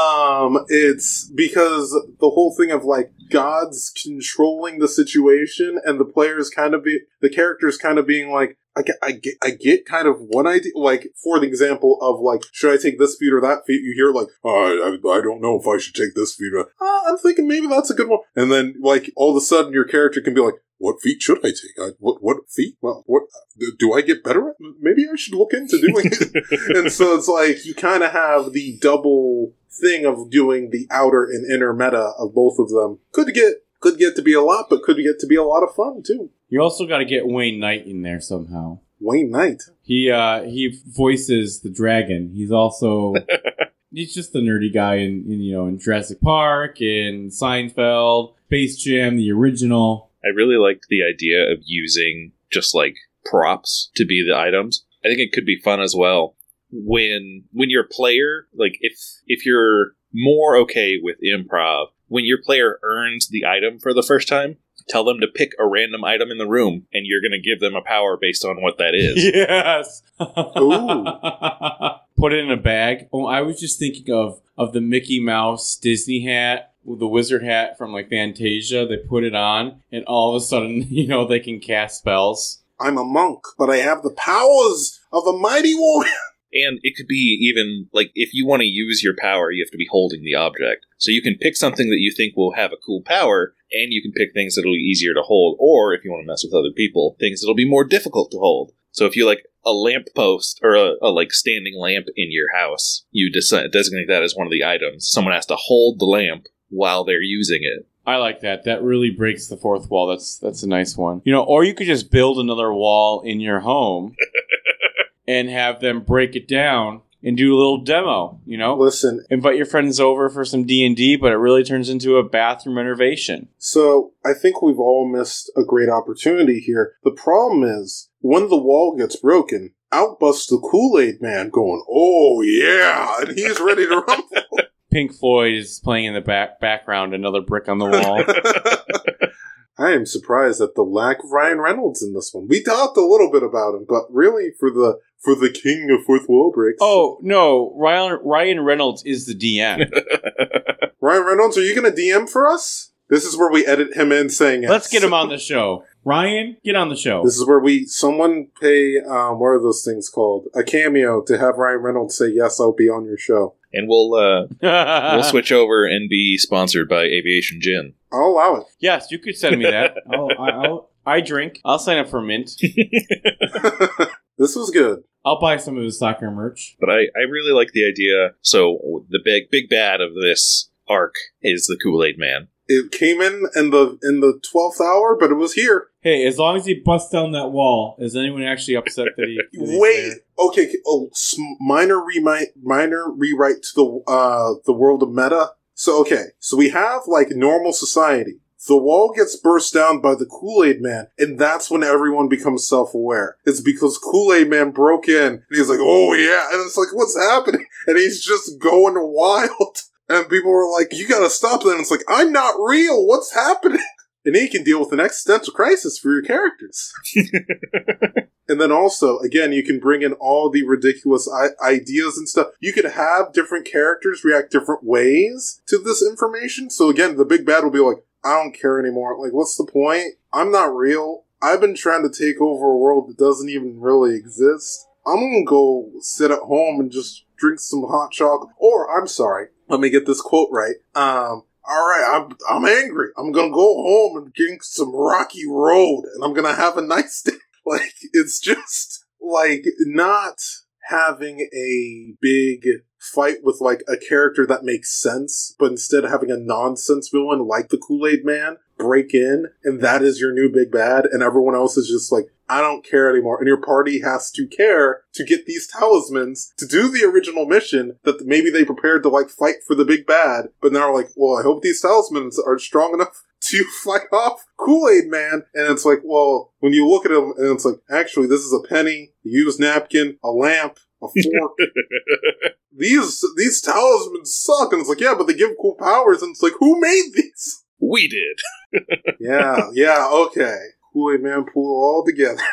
Um, it's because the whole thing of, like, gods controlling the situation and the players kind of be, the characters kind of being like, I get, I get, I get kind of one idea, like, for the example of, like, should I take this feat or that feat? You hear, like, oh, I, I don't know if I should take this feat. Or, uh, I'm thinking maybe that's a good one. And then, like, all of a sudden your character can be like, what feat should I take? I, what what feat? Well, what do I get better at? Maybe I should look into doing it. And so it's like you kind of have the double thing of doing the outer and inner meta of both of them. Could get could get to be a lot, but could get to be a lot of fun too. You also got to get Wayne Knight in there somehow. Wayne Knight. He uh, he voices the dragon. He's also he's just the nerdy guy in, in you know in Jurassic Park, in Seinfeld, Space Jam, the original. I really liked the idea of using just like props to be the items. I think it could be fun as well when when your player, like if if you're more okay with improv, when your player earns the item for the first time, tell them to pick a random item in the room and you're going to give them a power based on what that is. Yes. Ooh. Put it in a bag. Oh, I was just thinking of of the Mickey Mouse Disney hat. With the wizard hat from like Fantasia, they put it on, and all of a sudden, you know, they can cast spells. I'm a monk, but I have the powers of a mighty warrior. And it could be even, like, if you want to use your power, you have to be holding the object. So you can pick something that you think will have a cool power, and you can pick things that'll be easier to hold, or if you want to mess with other people, things that'll be more difficult to hold. So if you like a lamp post or a, a like standing lamp in your house, you decide, designate that as one of the items. Someone has to hold the lamp while they're using it. I like that. That really breaks the fourth wall. That's that's a nice one. You know, or you could just build another wall in your home and have them break it down and do a little demo, you know? Listen. Invite your friends over for some D and D, but it really turns into a bathroom renovation. So, I think we've all missed a great opportunity here. The problem is, when the wall gets broken, out busts the Kool-Aid Man going, oh yeah, and he's ready to rumble. Pink Floyd is playing in the back background, another brick on the wall. I am surprised at the lack of Ryan Reynolds in this one. We talked a little bit about him, but really for the for the king of fourth wall breaks. Oh, no, Ryan Ryan Reynolds is the D M. Ryan Reynolds, are you going to D M for us? This is where we edit him in saying yes. Let's get him on the show. Ryan, get on the show. This is where we, someone pay, um, what are those things called? A cameo to have Ryan Reynolds say, yes, I'll be on your show. And we'll uh, we'll switch over and be sponsored by Aviation Gin. I'll allow it. Yes, you could send me that. I'll, I'll, I drink. I'll sign up for Mint. This was good. I'll buy some of the soccer merch. But I, I really like the idea. So the big big bad of this arc is the Kool-Aid Man. It came in in the in the twelfth hour, but it was here. Hey, as long as he busts down that wall, is anyone actually upset that he... that Wait, there? okay, oh, sm- minor remi- minor rewrite to the uh the world of meta. So okay, so we have like normal society. The wall gets burst down by the Kool-Aid Man, and that's when everyone becomes self-aware. It's because Kool-Aid Man broke in, and he's like, oh yeah, and it's like, what's happening? And he's just going wild. And people were like, you gotta stop that. And it's like, I'm not real. What's happening? And then you can deal with an existential crisis for your characters. And then also, again, you can bring in all the ridiculous I- ideas and stuff. You could have different characters react different ways to this information. So again, the big bad will be like, I don't care anymore. Like, what's the point? I'm not real. I've been trying to take over a world that doesn't even really exist. I'm gonna go sit at home and just drink some hot chocolate. Or, I'm sorry, let me get this quote right. Um, alright, I'm I'm angry. I'm gonna go home and drink some Rocky Road, and I'm gonna have a nice day. Like, it's just, like, not having a big fight with, like, a character that makes sense, but instead having a nonsense villain like the Kool-Aid Man break in, and that is your new big bad, and everyone else is just like, I don't care anymore. And your party has to care to get these talismans to do the original mission that maybe they prepared to, like, fight for the big bad, but now like, well, I hope these talismans are strong enough to fight off Kool-Aid Man. And it's like, well, when you look at him, and it's like, actually, this is a penny, a used napkin, a lamp, a fork. these these talismans suck. And it's like, yeah, but they give cool powers. And it's like, who made these? We did. yeah, yeah, okay. Kool-Aid Man pull it all together.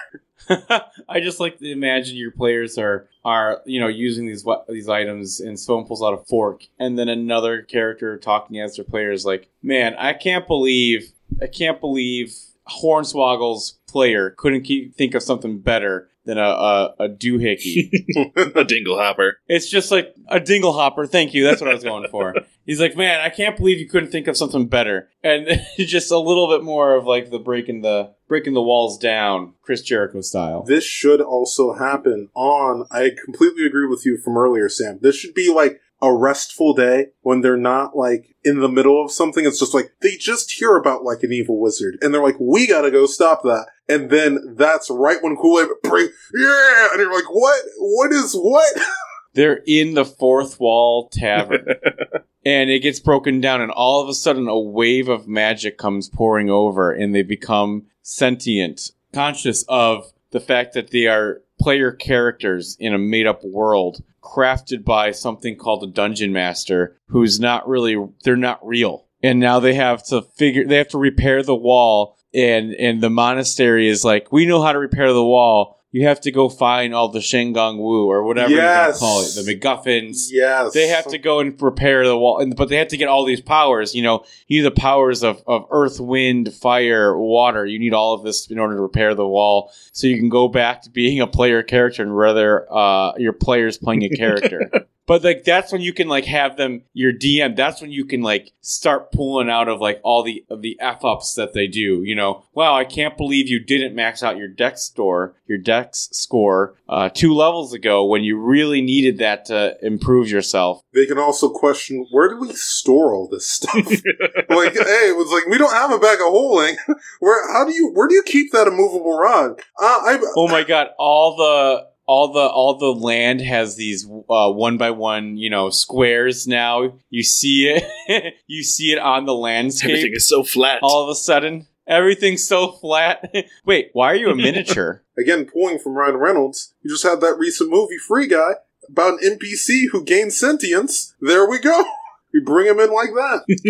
I just like to imagine your players are, are you know, using these these items, and someone pulls out a fork, and then another character talking as their players like, man, I can't believe, I can't believe Hornswoggle's player couldn't keep, think of something better than a, a, a doohickey. A dinglehopper. It's just like a dinglehopper. Thank you. That's what I was going for. He's like, man, I can't believe you couldn't think of something better. And just a little bit more of like the breaking the breaking the walls down, Chris Jericho style. This should also happen on, I completely agree with you from earlier, Sam. This should be like a restful day when they're not like in the middle of something. It's just like they just hear about like an evil wizard and they're like, we gotta go stop that. And then that's right when Kool-Aid bring, yeah, and you're like, what? What is what? They're in the Fourth Wall Tavern. And it gets broken down, and all of a sudden a wave of magic comes pouring over, and they become sentient, conscious of the fact that they are player characters in a made-up world crafted by something called a dungeon master, who's not really, they're not real. And now they have to figure, they have to repair the wall, and, and the monastery is like, we know how to repair the wall. You have to go find all the Shengong Wu or whatever yes. you're going to call it, the MacGuffins. Yes. They have to go and repair the wall, and, but they have to get all these powers. You know, you need the powers of, of earth, wind, fire, water. You need all of this in order to repair the wall, so you can go back to being a player character and rather uh, your player's playing a character. But like that's when you can like have them your D M. That's when you can like start pulling out of like all the of the f ups that they do. You know, wow, I can't believe you didn't max out your dex score, your dex score uh, two levels ago when you really needed that to improve yourself. They can also question, where do we store all this stuff? Like, hey, it was like, we don't have a bag of holding. Where? How do you? Where do you keep that immovable rod? Uh, I. Oh my god! All the. All the all the land has these uh, one by one, you know, squares now. You see it, you see it on the landscape. Everything is so flat. All of a sudden, everything's so flat. Wait, why are you a miniature? Again, pulling from Ryan Reynolds, you just had that recent movie, Free Guy, about an N P C who gains sentience. There we go. We bring him in like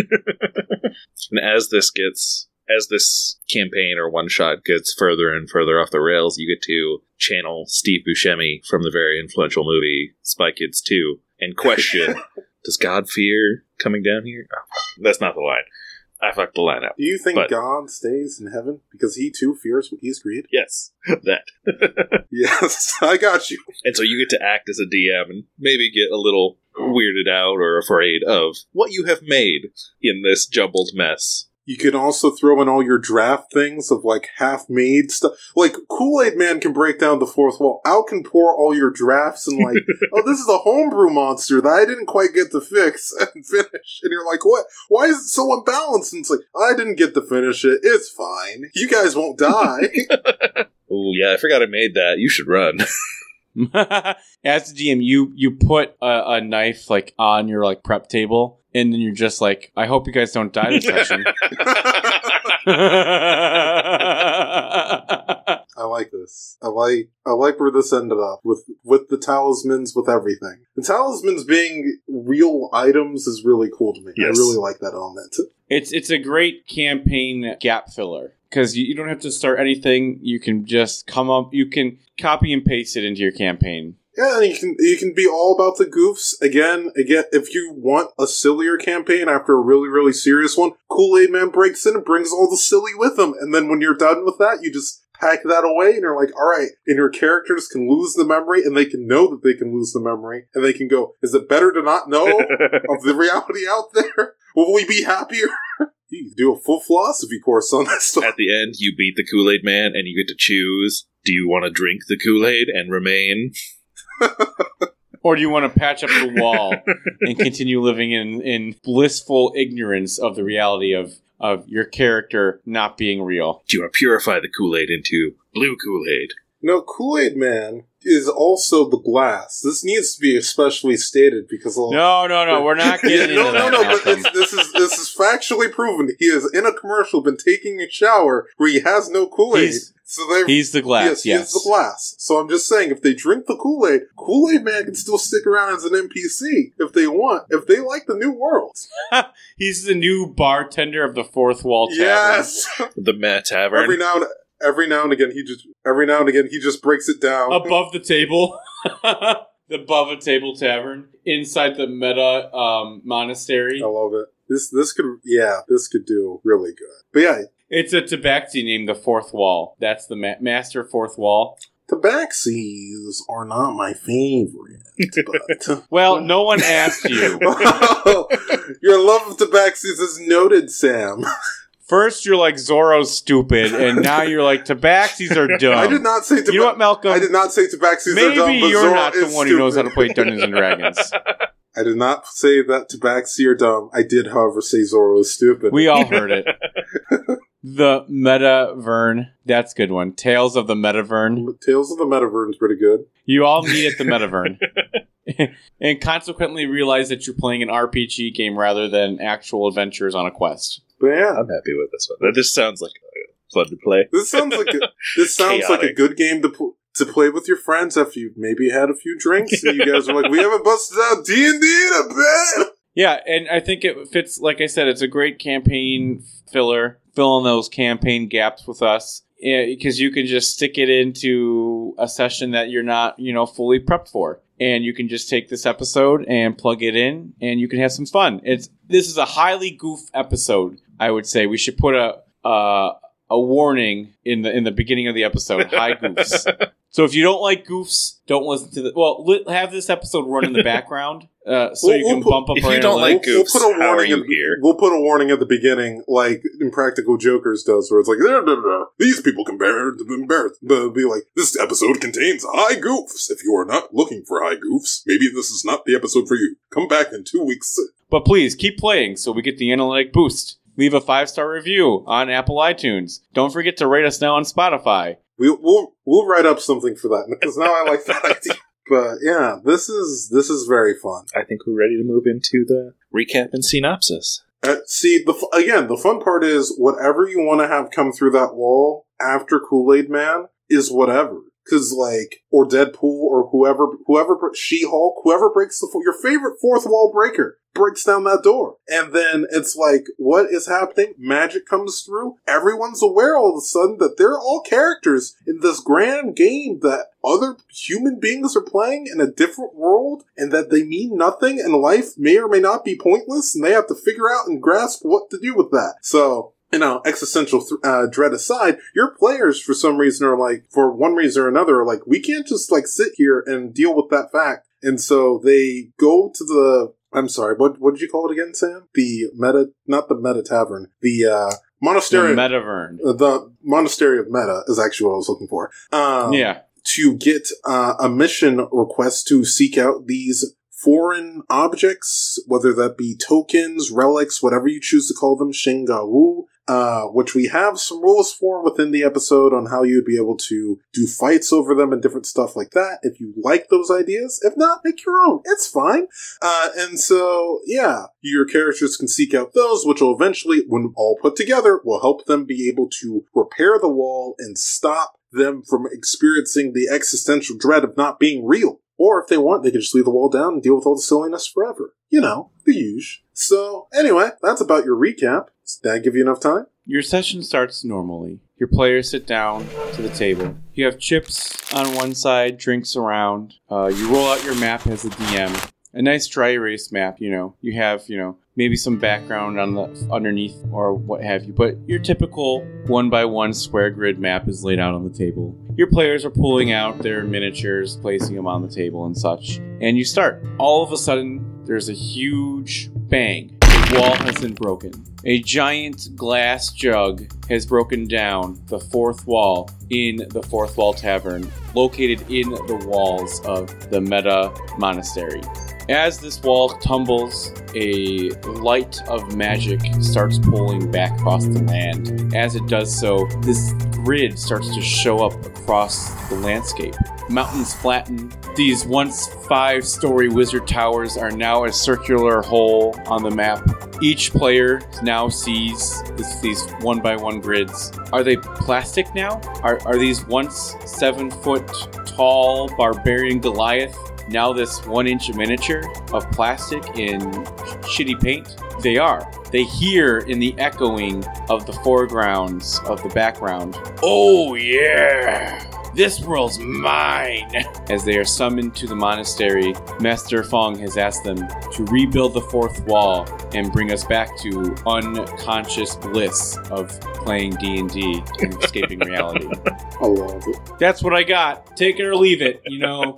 that. And as this gets... As this campaign or one-shot gets further and further off the rails, you get to channel Steve Buscemi from the very influential movie Spy Kids two and question, Does God fear coming down here? Oh, that's not the line. I fucked the line up. Do you think But- God stays in heaven because he too fears what he's created? Yes, that. Yes, I got you. And so you get to act as a D M and maybe get a little weirded out or afraid of what you have made in this jumbled mess. You can also throw in all your draft things of like half-made stuff. Like Kool-Aid Man can break down the fourth wall. Al can pour all your drafts and like, oh, this is a homebrew monster that I didn't quite get to fix and finish. And you're like, what? Why is it so unbalanced? And it's like, I didn't get to finish it. It's fine. You guys won't die. Oh yeah, I forgot I made that. You should run. As the G M, you you put a, a knife like on your like prep table, and then you're just like, I hope you guys don't die this session. I like this. I like I like where this ended up with with the talismans, with everything. The talismans being real items is really cool to me. Yes. I really like that element. It's it's a great campaign gap filler because you, you don't have to start anything. You can just come up. You can copy and paste it into your campaign. Yeah, and you can you can be all about the goofs. Again, again, if you want a sillier campaign after a really, really serious one, Kool-Aid Man breaks in and brings all the silly with him. And then when you're done with that, you just pack that away and you're like, all right, and your characters can lose the memory and they can know that they can lose the memory and they can go, is it better to not know of the reality out there? Will we be happier? You can do a full philosophy course on that stuff. At the end, you beat the Kool-Aid Man and you get to choose, do you want to drink the Kool-Aid and remain? Or do you want to patch up the wall and continue living in, in blissful ignorance of the reality of, of your character not being real? Do you want to purify the Kool-Aid into blue Kool-Aid? No, Kool-Aid Man is also the glass. This needs to be especially stated because a No, no, no. We're not getting no, into no, that. no. But Malcolm. it's, this is this is factually proven. He is in a commercial, been taking a shower where he has no Kool-Aid. He's- So they He's the glass, yes, he yes. is the glass. So I'm just saying, if they drink the Kool-Aid, Kool-Aid Man can still stick around as an N P C if they want. If they like the New World, He's the new bartender of the Fourth Wall Tavern. yes. The Meh Tavern. every now and every now and again, he just every now and again he just breaks it down. Above the table. The Above a Table Tavern. Inside the Meta um, Monastery. I love it. This this could yeah this could do really good. But yeah, It's a tabaxi named the Fourth Wall. That's the ma- Master Fourth Wall. tabaxis are not my favorite. But Well, no one asked you. your love of tabaxis is noted, Sam. First, you're like Zorro's stupid, and now you're like tabaxis are dumb. I did not say tabaxis. You know what, Malcolm? I did not say tabaxis Maybe are dumb, but you're Zorro not the is one who knows how stupid. to play Dungeons and Dragons. I did not say that tabaxi are dumb. I did, however, say Zorro is stupid. We all heard it. The Metavern. That's a good one. Tales of the Metavern. Tales of the Metavern is pretty good. You all meet at the Metavern. And consequently realize that you're playing an R P G game rather than actual adventures on a quest. But yeah, I'm happy with this one. That just sounds like uh, fun to play. this sounds like a, this sounds like a Chaotic. good game to pl- to play with your friends after you maybe had a few drinks and you guys are like, we haven't busted out D and D in a bit. Yeah, and I think it fits, like I said, it's a great campaign filler. Fill in those campaign gaps with us. Because you can just stick it into a session that you're not, you know, fully prepped for. And you can just take this episode and plug it in, and you can have some fun. It's This is a highly goof episode, I would say. We should put a uh, a warning in the in the beginning of the episode. High goofs. So if you don't like goofs, don't listen to the... Well, li- have this episode run in the background uh, so We'll- you we'll can put- bump up if our you don't analytics. like We'll, goofs, we'll put a how warning are you at, here? We'll put a warning at the beginning, like Impractical Jokers does, where it's like, "Nah, nah, nah, these people can bear to be embarrassed." But be like, this episode contains high goofs. If you are not looking for high goofs, maybe this is not the episode for you. Come back in two weeks. But please, keep playing so we get the analytic boost. Leave a five-star review on Apple iTunes. Don't forget to rate us now on Spotify. We, we'll we'll write up something for that because now I like that idea. But yeah, this is this is very fun. I think we're ready to move into the recap and synopsis. Uh, see, the fu- again, the fun part is whatever you want to have come through that wall after Kool-Aid Man is whatever. Cause like, or Deadpool or whoever, whoever, She-Hulk, whoever breaks the, your favorite fourth wall breaker breaks down that door. And then it's like, what is happening? Magic comes through. Everyone's aware all of a sudden that they're all characters in this grand game that other human beings are playing in a different world, and that they mean nothing, and life may or may not be pointless, and they have to figure out and grasp what to do with that. So, you know, existential th- uh, dread aside, your players, for some reason, are like, for one reason or another, are like, we can't just, like, sit here and deal with that fact. And so they go to the, I'm sorry, what what did you call it again, Sam? The meta, not the meta tavern, the, uh, monastery. The Metavern. Uh, the monastery of Meta is actually what I was looking for. Um, yeah. To get uh, a mission request to seek out these foreign objects, whether that be tokens, relics, whatever you choose to call them, Shingawu, uh, which we have some rules for within the episode on how you'd be able to do fights over them and different stuff like that, if you like those ideas. If not, make your own. It's fine. Uh, and so, yeah, your characters can seek out those, which will eventually, when all put together, will help them be able to repair the wall and stop them from experiencing the existential dread of not being real. Or if they want, they can just leave the wall down and deal with all the silliness forever. You know, the usual. So, anyway, that's about your recap. Did that give you enough time? Your session starts normally. Your players sit down to the table. You have chips on one side, drinks around. Uh, you roll out your map as a D M. A nice dry erase map, you know. You have, you know, maybe some background on the underneath or what have you. But your typical one by one square grid map is laid out on the table. Your players are pulling out their miniatures, placing them on the table and such. And you start. All of a sudden, there's a huge bang. The wall has been broken. A giant glass jug has broken down the fourth wall in the Fourth Wall Tavern, located in the walls of the Meta Monastery. As this wall tumbles, a light of magic starts pulling back across the land. As it does so, this grid starts to show up across the landscape. Mountains flatten. These once five-story wizard towers are now a circular hole on the map. Each player now sees this, these one-by-one grids. Are they plastic now? Are, are these once seven-foot-tall barbarian Goliath now this one-inch miniature of plastic in shitty paint? They are. They hear in the echoing of the foregrounds of the background, "Oh yeah! This world's mine!" As they are summoned to the monastery, Master Fong has asked them to rebuild the fourth wall and bring us back to unconscious bliss of playing D and D and escaping reality. I love it. That's what I got. Take it or leave it. You know,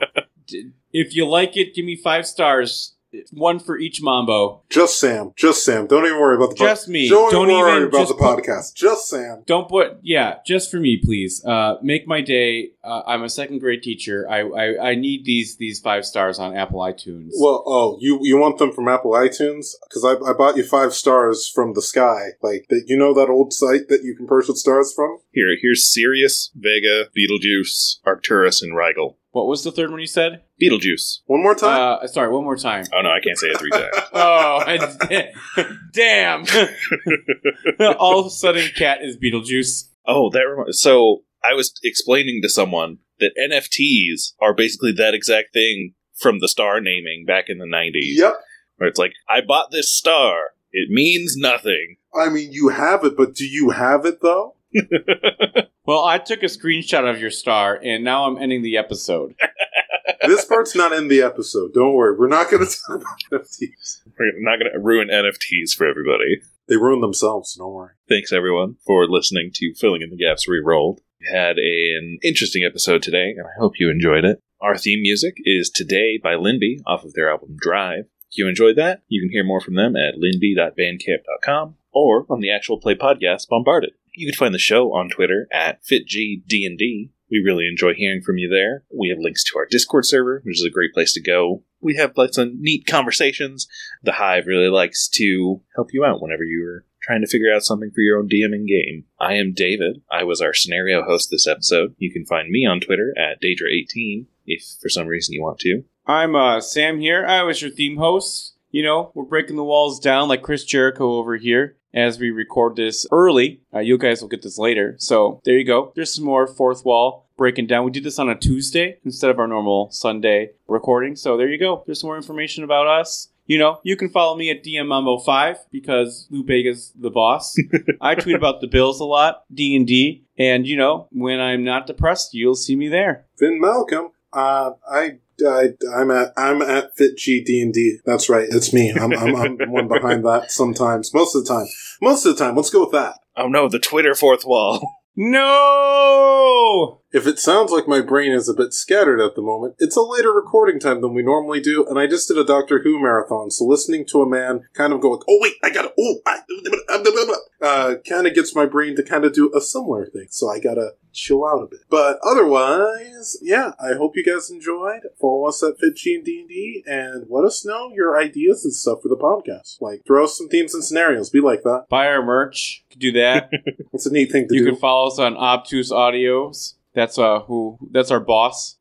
if you like it, give me five stars. One for each Mambo. Just Sam. Just Sam. Don't even worry about the podcast. Just me. Don't, Don't even worry even about just the podcast. Just Sam. Don't put, yeah, just for me, please. Uh, make my day. Uh, I'm a second grade teacher. I, I I need these these five stars on Apple iTunes. Well, oh, you you want them from Apple iTunes? Because I, I bought you five stars from the sky. Like, that. You know that old site that you can purchase stars from? Here, here's Sirius, Vega, Beetlejuice, Arcturus, and Rigel. What was the third one you said? Beetlejuice. One more time? Uh, sorry, one more time. Oh, no, I can't say it three times. Oh, I- damn. All of a sudden, Cat is Beetlejuice. Oh, that reminds. So, I was explaining to someone that N F Ts are basically that exact thing from the star naming back in the nineties. Yep. Where it's like, I bought this star. It means nothing. I mean, you have it, but do you have it, though? Well, I took a screenshot of your star, and now I'm ending the episode. This part's not in the episode. Don't worry. We're not going to talk about N F Ts. We're not going to ruin N F Ts for everybody. They ruin themselves. Don't worry. Thanks, everyone, for listening to Filling in the Gaps Rerolled. We had a, an interesting episode today, and I hope you enjoyed it. Our theme music is Today by Linby, off of their album Drive. If you enjoyed that, you can hear more from them at linby dot bandcamp dot com or on the Actual Play podcast, Bombarded. You can find the show on Twitter at FitGDND. We really enjoy hearing from you there. We have links to our Discord server, which is a great place to go. We have lots of neat conversations. The Hive really likes to help you out whenever you're trying to figure out something for your own DMing game. I am David. I was our scenario host this episode. You can find me on Twitter at Daedra eighteen if for some reason you want to. I'm uh, Sam here. I was your theme host. You know, we're breaking the walls down like Chris Jericho over here. as we record this early. Uh, you guys will get this later. So there you go. There's some more Fourth Wall breaking down. We did this on a Tuesday instead of our normal Sunday recording. So there you go. There's some more information about us. You know, you can follow me at D M Mambo five because Lou Bega's the boss. I tweet about the Bills a lot, D and D. And, you know, when I'm not depressed, you'll see me there. Finn Malcolm, uh, I, I, I'm at I'm at FitG D and D. That's right, it's me. I'm, I'm I'm the one behind that sometimes. Most of the time. Most of the time. Let's go with that. Oh no, the Twitter fourth wall. No! If it sounds like my brain is a bit scattered at the moment, it's a later recording time than we normally do, and I just did a Doctor Who marathon, so listening to a man kind of go like, oh wait, I gotta, oh, I, uh, kind of gets my brain to kind of do a similar thing, so I gotta chill out a bit. But otherwise, yeah, I hope you guys enjoyed. Follow us at FitG and D and D, and let us know your ideas and stuff for the podcast. Like, throw us some themes and scenarios, be like that. Buy our merch. You can do that. It's a neat thing to you do. You can follow us on Obtuse Audios. That's uh who that's our boss.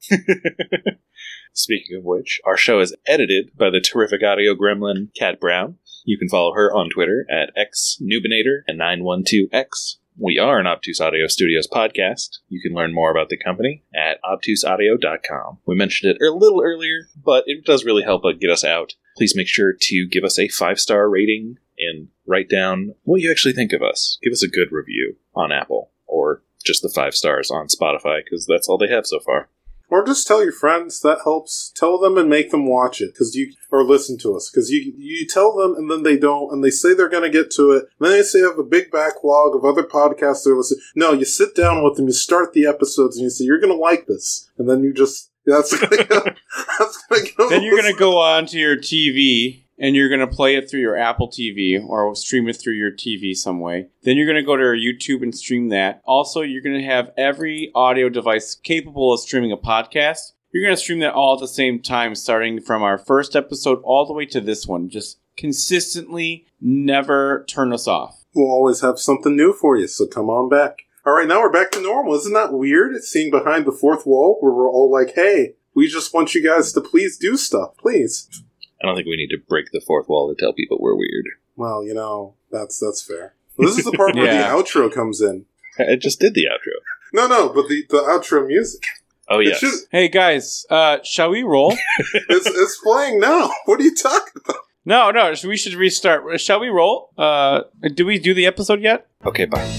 Speaking of which, our show is edited by the terrific audio gremlin Kat Brown. You can follow her on Twitter at x nubinator and nine one two x. We are an Obtuse Audio Studios podcast. You can learn more about the company at obtuse audio dot com. We mentioned it a little earlier, but it does really help get us out. Please make sure to give us a five-star rating and write down what you actually think of us. Give us a good review on Apple, or just the five stars on Spotify, because that's all they have so far. Or just tell your friends. That helps. Tell them and make them watch it, because you or listen to us, because you you tell them and then they don't, and they say they're going to get to it. And then they say they have a big backlog of other podcasts they're listening. No, you sit down with them, you start the episodes, and you say you're going to like this, and then you just that's going to go. That's going to go. Then you're going to go on to your T V. And you're going to play it through your Apple T V or stream it through your T V some way. Then you're going to go to our YouTube and stream that. Also, you're going to have every audio device capable of streaming a podcast. You're going to stream that all at the same time, starting from our first episode all the way to this one. Just consistently never turn us off. We'll always have something new for you, so come on back. All right, now we're back to normal. Isn't that weird? It's seeing behind the fourth wall where we're all like, hey, we just want you guys to please do stuff. Please. I don't think we need to break the fourth wall to tell people we're weird. Well, you know, that's that's fair. Well, this is the part where yeah. the outro comes in. I just did the outro. No, no, but the, the outro music. Oh, yes. Should, hey, guys, uh, shall we roll? it's, it's playing now. What are you talking about? No, no, we should restart. Shall we roll? Uh, did we do the episode yet? Okay, bye.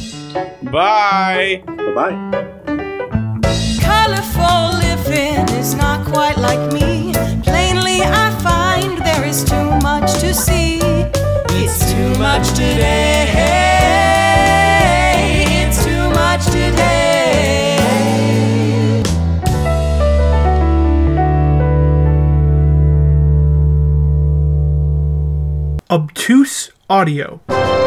Bye. Bye-bye. Colorful living is not quite like me. Plainly, I find there is too much to see. It's too much today. It's too much today. Obtuse Audio.